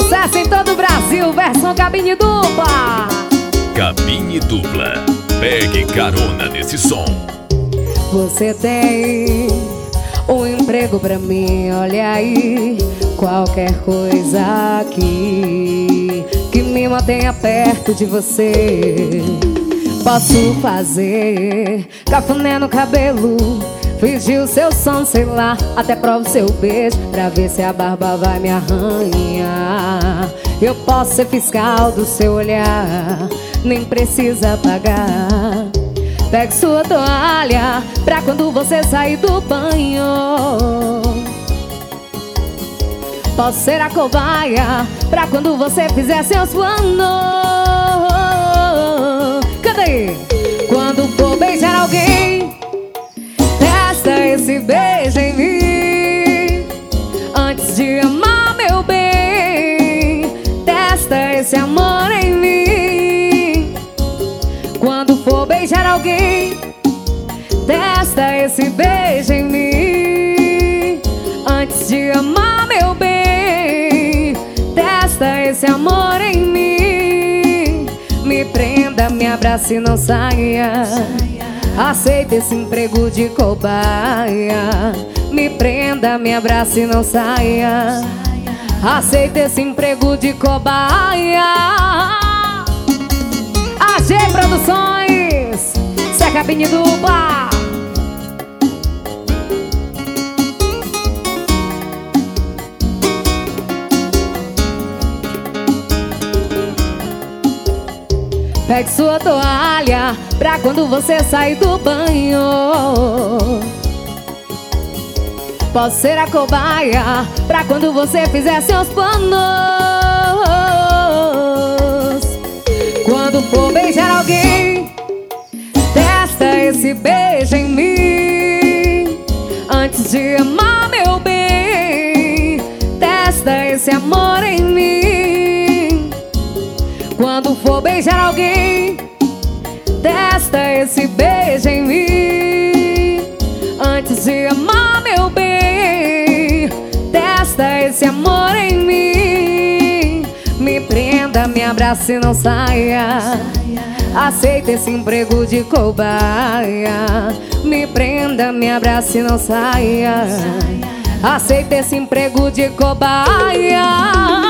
Sucesso em todo o Brasil, versão cabine dupla. Cabine dupla, pegue carona nesse som. Você tem um emprego pra mim, olha aí. Qualquer coisa aqui que me mantenha perto de você. Posso fazer cafuné no cabelo, fingir o seu som, sei lá, até provo seu beijo pra ver se a barba vai me arranhar. Eu posso ser fiscal do seu olhar, nem precisa pagar. Pegue sua toalha pra quando você sair do banho. Posso ser a cobaia pra quando você fizer seus planos. Canta aí! Quando for beijar alguém, testa esse beijo em mim. Antes de amar, meu bem, testa esse amor em mim. Quando for beijar alguém, testa esse beijo em mim. Antes de amar, meu bem, testa esse amor em mim. Me prenda, me abrace e não saia. Aceita esse emprego de cobaia. Me prenda, me abrace e não saia. Aceita esse emprego de cobaia. AG Produções, isso é cabine dupla. Pegue sua toalha pra quando você sair do banho. Posso ser a cobaia pra quando você fizer seus planos. Quando for beijar alguém, testa esse beijo em mim. Antes de amar, meu bem, testa esse amor em mim. Quando for beijar alguém, testa esse beijo em mim. Antes de amar, meu bem, testa esse amor em mim. Me prenda, me abrace e não saia. Aceita esse emprego de cobaia. Me prenda, me abrace e não saia. Aceita esse emprego de cobaia.